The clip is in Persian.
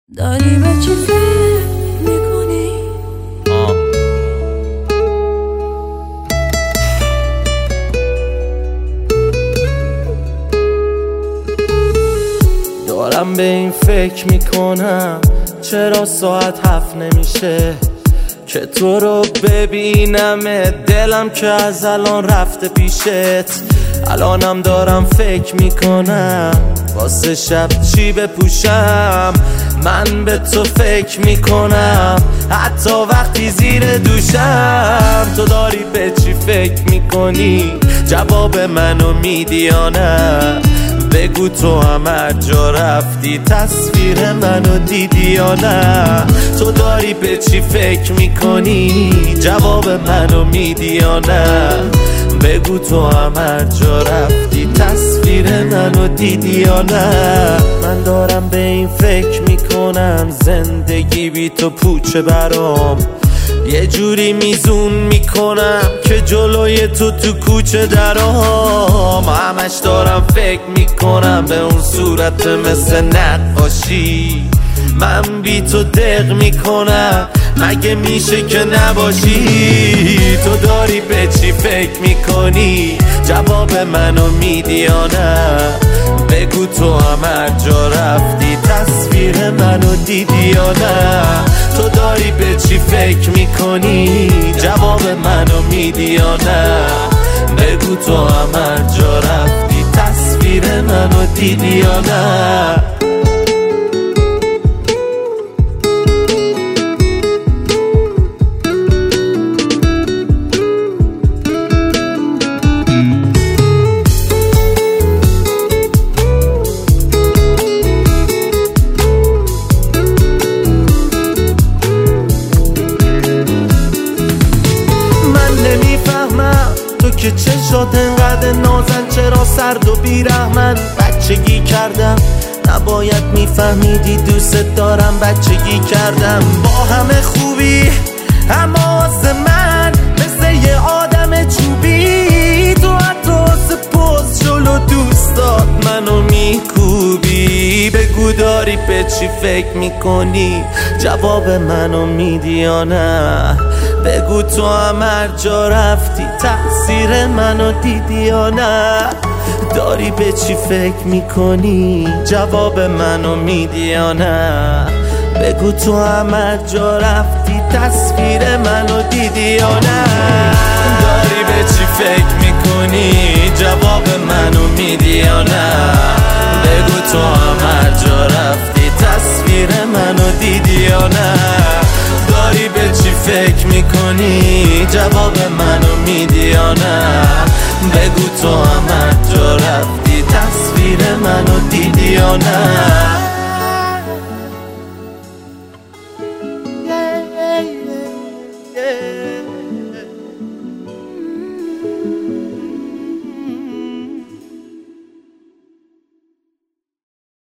داری به چی فکر میکنی؟ دارم به این فکر میکنم چرا ساعت 7 نمیشه که تو رو ببینم، دلم که از الان رفته پیشت. الانم دارم فکر میکنم واسه شب چی بپوشم. من به تو فکر میکنم حتی وقتی زیر دوشم. تو داری به چی فکر میکنی؟ جواب منو میدی یا نه؟ بگو تو هم هر جا رفتی تصویر منو دیدی یا نه؟ تو داری به چی فکر میکنی؟ جواب منو میدی یا نه؟ بگو تو هم هر جا رفتی تصویر منو دیدی یا نه؟ من دارم به این فکر میکنم زندگی بی تو پوچه برام. یه جوری میزون میکنم که جلوی تو کوچه درام. همش دارم فکر میکنم به اون صورت مثل نقاشی. من بی تو دق میکنم مگه میشه که نباشی؟ تو داری به چی فکر میکنی؟ جواب منو میدی یا نه؟ بگو تو هم هر جا رفتی تصویر منو دیدی یا نه؟ تو داری به چی فکر میکنی؟ جواب منو میدی یا نه؟ بگو تو هم هر جا رفتی تصویر منو دیدی یا نه؟ تو که چشات انقدر نازن، چرا سرد و بیرحمن؟ بچگی کردم نباید میفهمیدی دوست دارم. بچگی کردم با همه خوبی اما واسه من مثل یه آدم چوبی. تو حتی واسه پوز جلو دوستات منو میکوبی. بگو داری به چی فکر میکنی؟ جواب منو میدی یا نه؟ بگو تو هم هر جا رفتی تقصیر منو دیدی یا نه؟ داری به چی فکر میکنی؟ جواب منو میدی یا نه؟ بگو تو هم هر جا رفتی تصویر منو دیدی یا نه؟ داری به چی فکر میکنی؟ جواب منو میدی یا نه؟ بگو تو هم هر جا رفتی تصویر منو دیدی یا نه؟ داری به چی فکر میکنی؟ جواب منو میدی یا نه؟ بگو تو هم هر جا رفتی تصویر منو دیدی یا نه؟